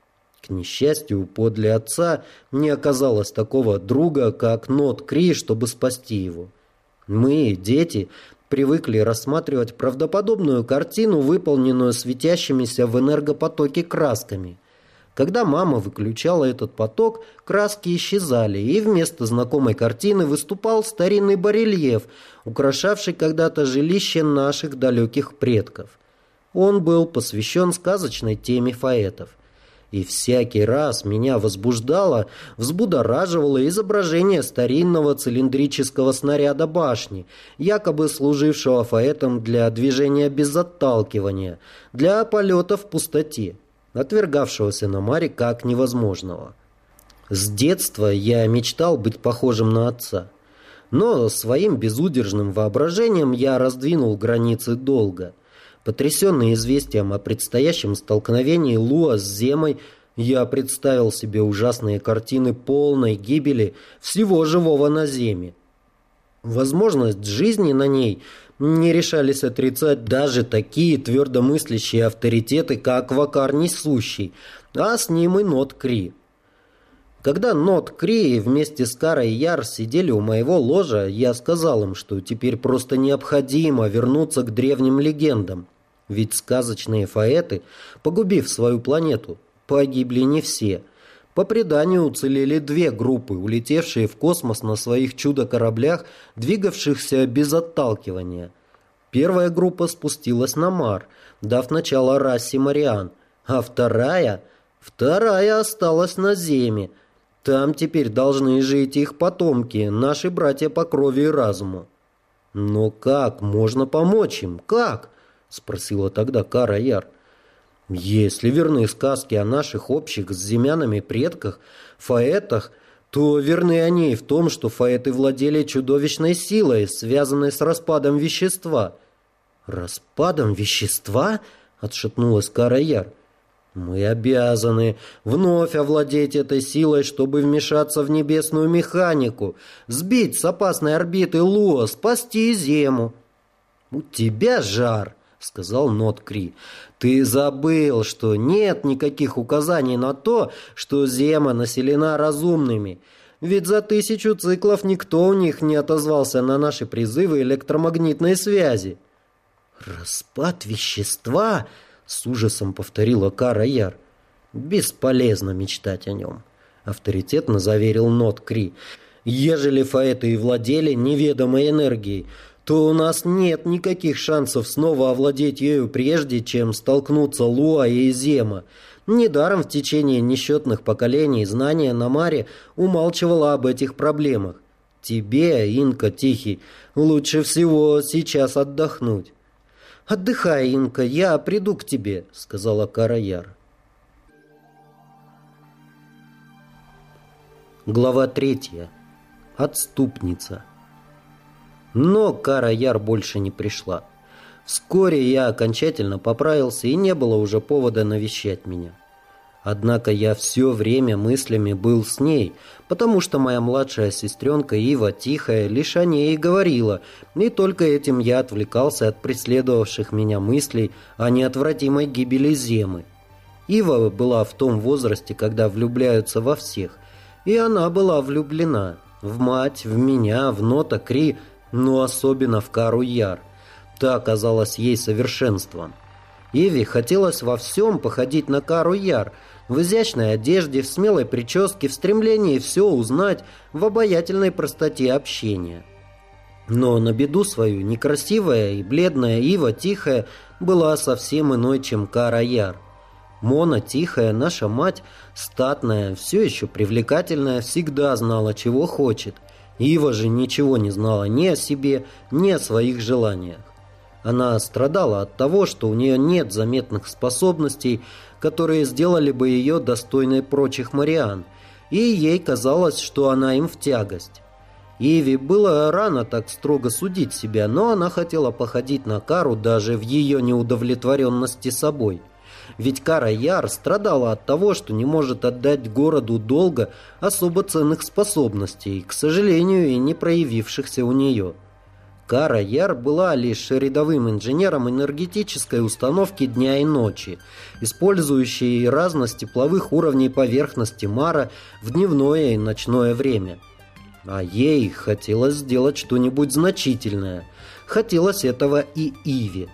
К несчастью, подле отца не оказалось такого друга, как Нот Кри, чтобы спасти его. Мы, дети, привыкли рассматривать правдоподобную картину, выполненную светящимися в энергопотоке красками. Когда мама выключала этот поток, краски исчезали, и вместо знакомой картины выступал старинный барельеф, украшавший когда-то жилище наших далеких предков. Он был посвящен сказочной теме фаэтов. И всякий раз меня возбуждало, взбудораживало изображение старинного цилиндрического снаряда башни, якобы служившего фаэтом для движения без отталкивания, для полета в пустоте, отвергавшегося на Маре как невозможного. С детства я мечтал быть похожим на отца. Но своим безудержным воображением я раздвинул границы долга. Потрясенный известием о предстоящем столкновении Луа с Земой, я представил себе ужасные картины полной гибели всего живого на Земе. Возможность жизни на ней не решались отрицать даже такие твердомыслящие авторитеты, как Вакар Несущий, а с ним и Нот Кри. Когда Нот Кри вместе с Карой Яр сидели у моего ложа, я сказал им, что теперь просто необходимо вернуться к древним легендам. Ведь сказочные фаэты, погубив свою планету, погибли не все. По преданию уцелели две группы, улетевшие в космос на своих чудо-кораблях, двигавшихся без отталкивания. Первая группа спустилась на Мар, дав начало расе Мариан, а вторая... Вторая осталась на Земе. Там теперь должны жить их потомки, наши братья по крови и разуму. Но как можно помочь им? Как? Спросила тогда Кара Яр. Если верны сказки о наших общих с землянами предках, фаэтах, то верны они и в том, что фаэты владели чудовищной силой, связанной с распадом вещества. «Распадом вещества?» — отшатнулась Кара Яр. «Мы обязаны вновь овладеть этой силой, чтобы вмешаться в небесную механику, сбить с опасной орбиты Луа, спасти Зему». «У тебя жар», — сказал Нот Кри. «Ты забыл, что нет никаких указаний на то, что Зема населена разумными. Ведь за тысячу циклов никто у них не отозвался на наши призывы электромагнитной связи». «Распад вещества?» — с ужасом повторила Кара Яр. «Бесполезно мечтать о нем», — авторитетно заверил Нот Кри. «Ежели фаэты и владели неведомой энергией, то у нас нет никаких шансов снова овладеть ею прежде, чем столкнутся Луа и Зема. Недаром в течение несчетных поколений знание на Маре умалчивало об этих проблемах. Тебе, Инка Тихий, лучше всего сейчас отдохнуть». «Отдыхай, Инка, я приду к тебе», — сказала Кара Яр. Глава третья. Отступница. Но Кара Яр больше не пришла. Вскоре я окончательно поправился, и не было уже повода навещать меня. Однако я все время мыслями был с ней, потому что моя младшая сестренка Ива Тихая лишь о ней и говорила, и только этим я отвлекался от преследовавших меня мыслей о неотвратимой гибели Земы. Ива была в том возрасте, когда влюбляются во всех, и она была влюблена в мать, в меня, в Нота Кри, но особенно в Кару Яр. Та казалась ей совершенством. Иве хотелось во всем походить на Кару Яр, в изящной одежде, в смелой прическе, в стремлении все узнать, в обаятельной простоте общения. Но на беду свою некрасивая и бледная Ива Тихая была совсем иной, чем Кара Яр. Мона Тихая, наша мать, статная, все еще привлекательная, всегда знала, чего хочет. Ива же ничего не знала ни о себе, ни о своих желаниях. Она страдала от того, что у нее нет заметных способностей, которые сделали бы ее достойной прочих Мариан, и ей казалось, что она им в тягость. Иве было рано так строго судить себя, но она хотела походить на Кару даже в ее неудовлетворенности собой. Ведь Кара Яр страдала от того, что не может отдать городу долга особо ценных способностей, к сожалению, и не проявившихся у нее. Кара-Яр была лишь рядовым инженером энергетической установки дня и ночи, использующей разность тепловых уровней поверхности Мара в дневное и ночное время. А ей хотелось сделать что-нибудь значительное. Хотелось этого и Иве.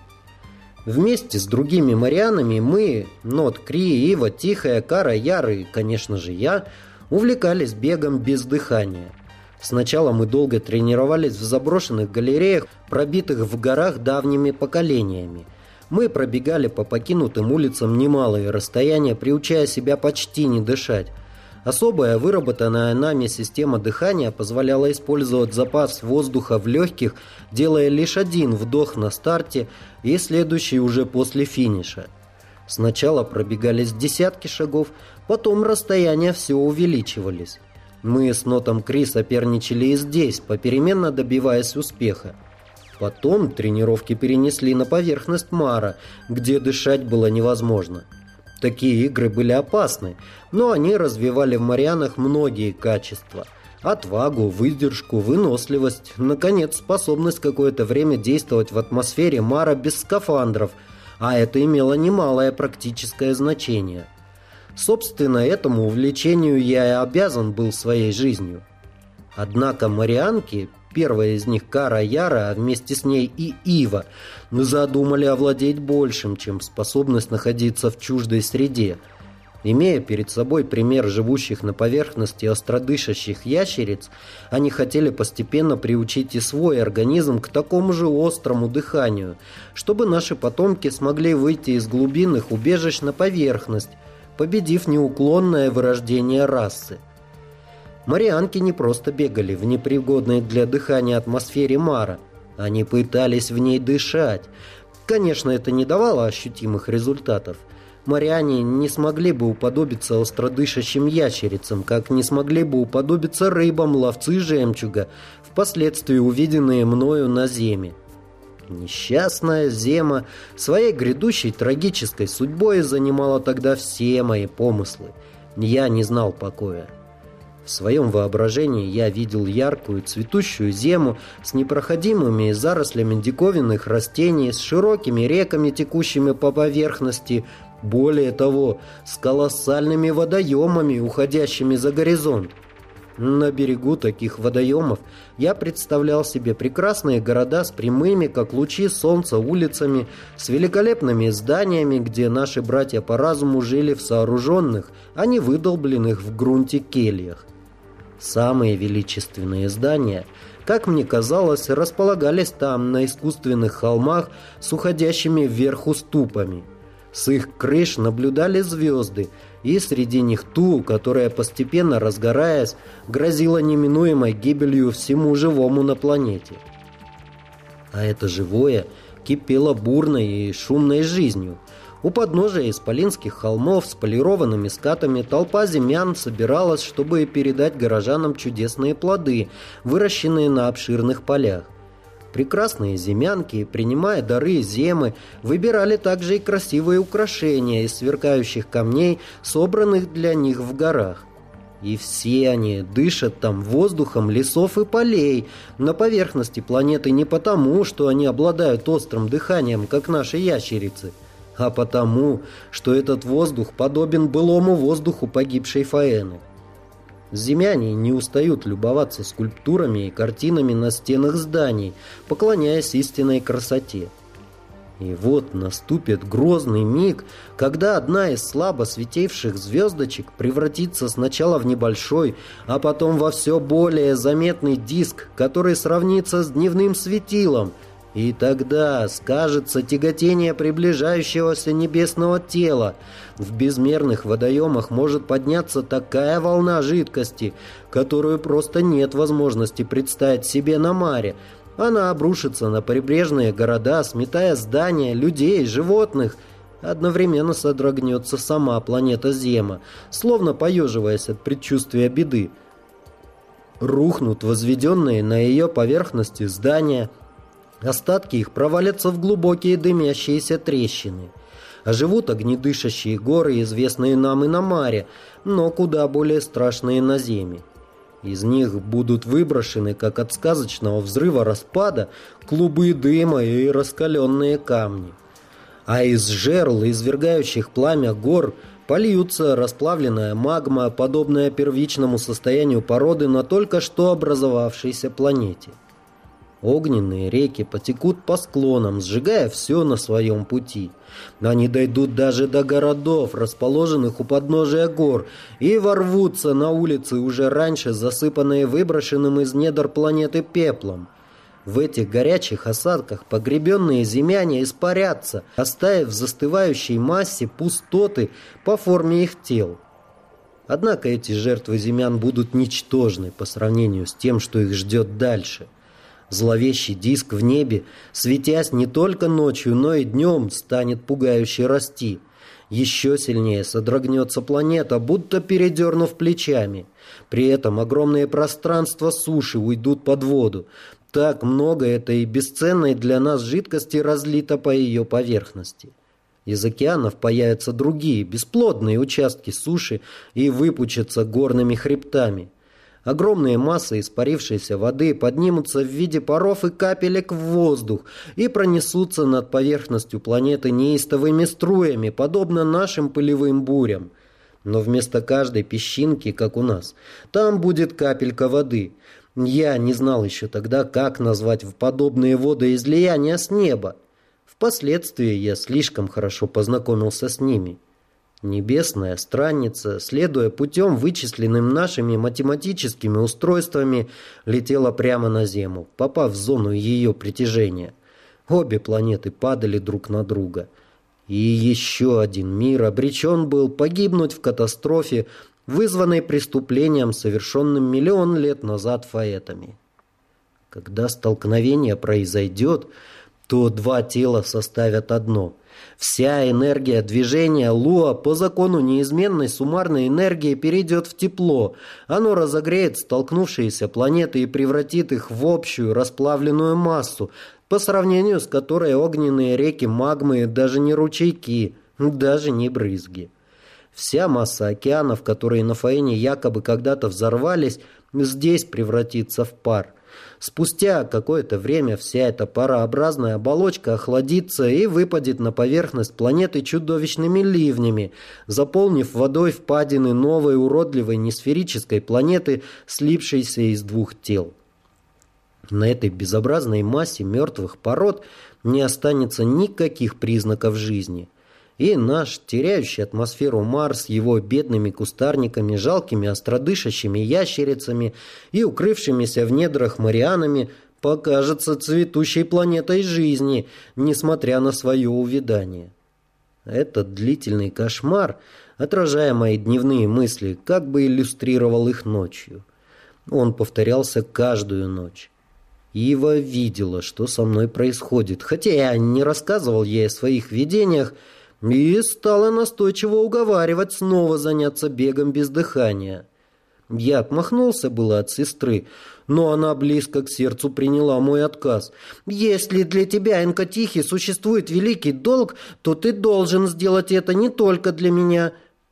Вместе с другими марианами мы, Нот, Кри, Ива, Тихая, Кара-Яр и, конечно же, я, увлекались бегом без дыхания. Сначала мы долго тренировались в заброшенных галереях, пробитых в горах давними поколениями. Мы пробегали по покинутым улицам немалые расстояния, приучая себя почти не дышать. Особая выработанная нами система дыхания позволяла использовать запас воздуха в легких, делая лишь один вдох на старте и следующий уже после финиша. Сначала пробегались десятки шагов, потом расстояния все увеличивались. Мы с Нотом Кри соперничали и здесь, попеременно добиваясь успеха. Потом тренировки перенесли на поверхность Мара, где дышать было невозможно. Такие игры были опасны, но они развивали в марианах многие качества. Отвагу, выдержку, выносливость, наконец, способность какое-то время действовать в атмосфере Мара без скафандров, а это имело немалое практическое значение. Собственно, этому увлечению я и обязан был своей жизнью. Однако марианки, первая из них Кара-Яра, а вместе с ней и Ива, задумали овладеть большим, чем способность находиться в чуждой среде. Имея перед собой пример живущих на поверхности остродышащих ящериц, они хотели постепенно приучить и свой организм к такому же острому дыханию, чтобы наши потомки смогли выйти из глубинных убежищ на поверхность, победив неуклонное вырождение расы. Марианки не просто бегали в непригодной для дыхания атмосфере Мара, они пытались в ней дышать. Конечно, это не давало ощутимых результатов. Мариане не смогли бы уподобиться остродышащим ящерицам, как не смогли бы уподобиться рыбам ловцы жемчуга, впоследствии увиденные мною на Земе. Несчастная Зема своей грядущей трагической судьбой занимала тогда все мои помыслы. Я не знал покоя. В своем воображении я видел яркую цветущую Зему с непроходимыми зарослями диковинных растений, с широкими реками, текущими по поверхности, более того, с колоссальными водоемами, уходящими за горизонт. На берегу таких водоемов я представлял себе прекрасные города с прямыми, как лучи солнца, улицами, с великолепными зданиями, где наши братья по разуму жили в сооруженных, а не выдолбленных в грунте кельях. Самые величественные здания, как мне казалось, располагались там, на искусственных холмах с уходящими вверх уступами. С их крыш наблюдали звезды, и среди них ту, которая, постепенно разгораясь, грозила неминуемой гибелью всему живому на планете. А это живое кипело бурной и шумной жизнью. У подножия исполинских холмов с полированными скатами толпа землян собиралась, чтобы передать горожанам чудесные плоды, выращенные на обширных полях. Прекрасные земянки, принимая дары Земы, выбирали также и красивые украшения из сверкающих камней, собранных для них в горах. И все они дышат там воздухом лесов и полей на поверхности планеты не потому, что они обладают острым дыханием, как наши ящерицы, а потому, что этот воздух подобен былому воздуху погибшей Фаэны. Земляне не устают любоваться скульптурами и картинами на стенах зданий, поклоняясь истинной красоте. И вот наступит грозный миг, когда одна из слабо светивших звездочек превратится сначала в небольшой, а потом во все более заметный диск, который сравнится с дневным светилом, и тогда скажется тяготение приближающегося небесного тела. В безмерных водоемах может подняться такая волна жидкости, которую просто нет возможности представить себе на Маре. Она обрушится на прибрежные города, сметая здания, людей, животных. Одновременно содрогнется сама планета Зема, словно поеживаясь от предчувствия беды. Рухнут возведенные на ее поверхности здания. Остатки их провалятся в глубокие дымящиеся трещины. Оживут огнедышащие горы, известные нам и на Маре, но куда более страшные на Земе. Из них будут выброшены, как от сказочного взрыва распада, клубы дыма и раскаленные камни. А из жерл, извергающих пламя гор, польются расплавленная магма, подобная первичному состоянию породы на только что образовавшейся планете. Огненные реки потекут по склонам, сжигая все на своем пути. Они дойдут даже до городов, расположенных у подножия гор, и ворвутся на улицы, уже раньше засыпанные выброшенным из недр планеты пеплом. В этих горячих осадках погребенные земляне испарятся, оставив в застывающей массе пустоты по форме их тел. Однако эти жертвы землян будут ничтожны по сравнению с тем, что их ждет дальше. Зловещий диск в небе, светясь не только ночью, но и днем, станет пугающе расти. Еще сильнее содрогнется планета, будто передернув плечами. При этом огромные пространства суши уйдут под воду. Так много этой бесценной для нас жидкости разлито по ее поверхности. Из океанов появятся другие, бесплодные участки суши и выпучатся горными хребтами. Огромные массы испарившейся воды поднимутся в виде паров и капелек в воздух и пронесутся над поверхностью планеты неистовыми струями, подобно нашим пылевым бурям. Но вместо каждой песчинки, как у нас, там будет капелька воды. Я не знал еще тогда, как назвать подобные водоизлияния с неба. Впоследствии я слишком хорошо познакомился с ними. Небесная странница, следуя путем, вычисленным нашими математическими устройствами, летела прямо на Землю, попав в зону ее притяжения. Обе планеты падали друг на друга. И еще один мир обречен был погибнуть в катастрофе, вызванной преступлением, совершенным миллион лет назад фаэтами. Когда столкновение произойдет, то два тела составят одно. Вся энергия движения Луа по закону неизменной суммарной энергии перейдет в тепло. Оно разогреет столкнувшиеся планеты и превратит их в общую расплавленную массу, по сравнению с которой огненные реки магмы даже не ручейки, даже не брызги. Вся масса океанов, которые на Фаэне якобы когда-то взорвались, здесь превратится в пар. Спустя какое-то время вся эта парообразная оболочка охладится и выпадет на поверхность планеты чудовищными ливнями, заполнив водой впадины новой уродливой несферической планеты, слипшейся из двух тел. На этой безобразной массе мертвых пород не останется никаких признаков жизни. И наш, теряющий атмосферу Марс, его бедными кустарниками, жалкими остродышащими ящерицами и укрывшимися в недрах марианами, покажется цветущей планетой жизни, несмотря на свое увядание. Этот длительный кошмар, отражая мои дневные мысли, как бы иллюстрировал их ночью. Он повторялся каждую ночь. Ива видела, что со мной происходит, хотя я не рассказывал ей о своих видениях, и стала настойчиво уговаривать снова заняться бегом без дыхания. Я отмахнулся было от сестры, но она близко к сердцу приняла мой отказ. «Если для тебя, Энкатихи, существует великий долг, то ты должен сделать это не только для меня».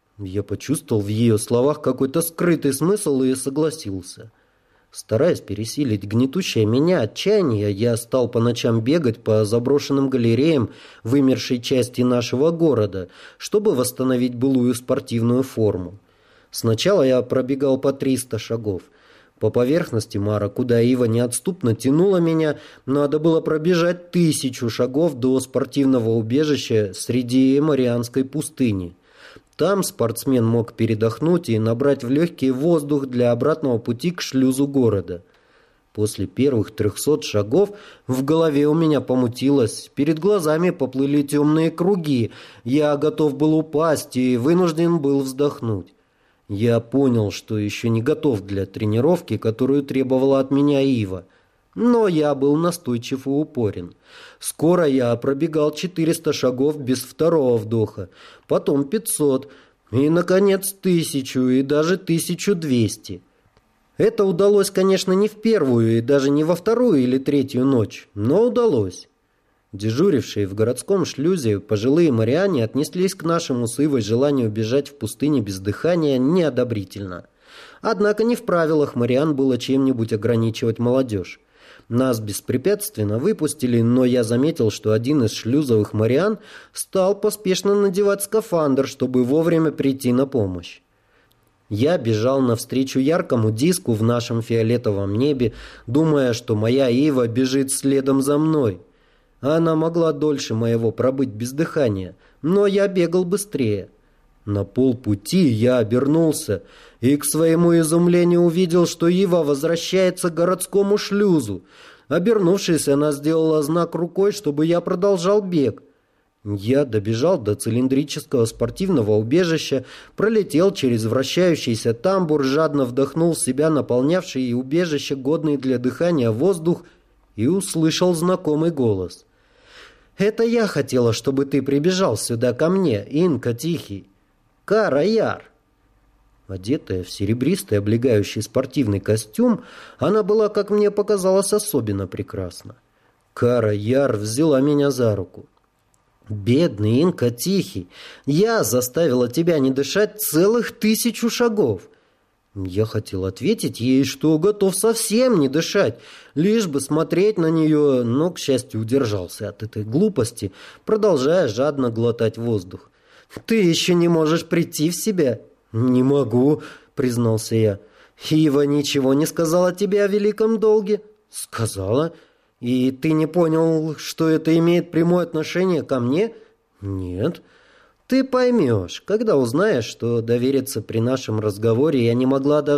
Я почувствовал в ее словах какой-то скрытый смысл и согласился. Стараясь пересилить гнетущее меня отчаяние, я стал по ночам бегать по заброшенным галереям вымершей части нашего города, чтобы восстановить былую спортивную форму. Сначала я пробегал по триста шагов. По поверхности Мара, куда Ива неотступно тянула меня, надо было пробежать тысячу шагов до спортивного убежища среди Марианской пустыни. Там спортсмен мог передохнуть и набрать в легкий воздух для обратного пути к шлюзу города. После первых трехсот шагов в голове у меня помутилось, перед глазами поплыли темные круги, я готов был упасть и вынужден был вздохнуть. Я понял, что еще не готов для тренировки, которую требовала от меня Ива. Но я был настойчив и упорен. Скоро я пробегал четыреста шагов без второго вдоха, потом пятьсот, и, наконец, тысячу и даже тысячу двести. Это удалось, конечно, не в первую и даже не во вторую или третью ночь, но удалось. Дежурившие в городском шлюзе пожилые мариане отнеслись к нашему с Ивой желанию бежать в пустыне без дыхания неодобрительно. Однако не в правилах Мариан было чем-нибудь ограничивать молодежь. Нас беспрепятственно выпустили, но я заметил, что один из шлюзовых Мариан стал поспешно надевать скафандр, чтобы вовремя прийти на помощь. Я бежал навстречу яркому диску в нашем фиолетовом небе, думая, что моя Ива бежит следом за мной. Она могла дольше моего пробыть без дыхания, но я бегал быстрее. На полпути я обернулся и к своему изумлению увидел, что Ива возвращается к городскому шлюзу. Обернувшись, она сделала знак рукой, чтобы я продолжал бег. Я добежал до цилиндрического спортивного убежища, пролетел через вращающийся тамбур, жадно вдохнул в себя наполнявший убежище годный для дыхания воздух и услышал знакомый голос. «Это я хотела, чтобы ты прибежал сюда ко мне, Инка Тихий. Кара Яр». Одетая в серебристый облегающий спортивный костюм, она была, как мне показалось, особенно прекрасна. Кара Яр взяла меня за руку. «Бедный Инка Тихий, я заставила тебя не дышать целых тысячу шагов». Я хотел ответить ей, что готов совсем не дышать, лишь бы смотреть на нее, но, к счастью, удержался от этой глупости, продолжая жадно глотать воздух. «Ты еще не можешь прийти в себя?» «Не могу», — признался я. «Ива ничего не сказала тебе о великом долге?» «Сказала. И ты не понял, что это имеет прямое отношение ко мне?» «Нет». «Ты поймешь, когда узнаешь, что довериться при нашем разговоре я не могла даже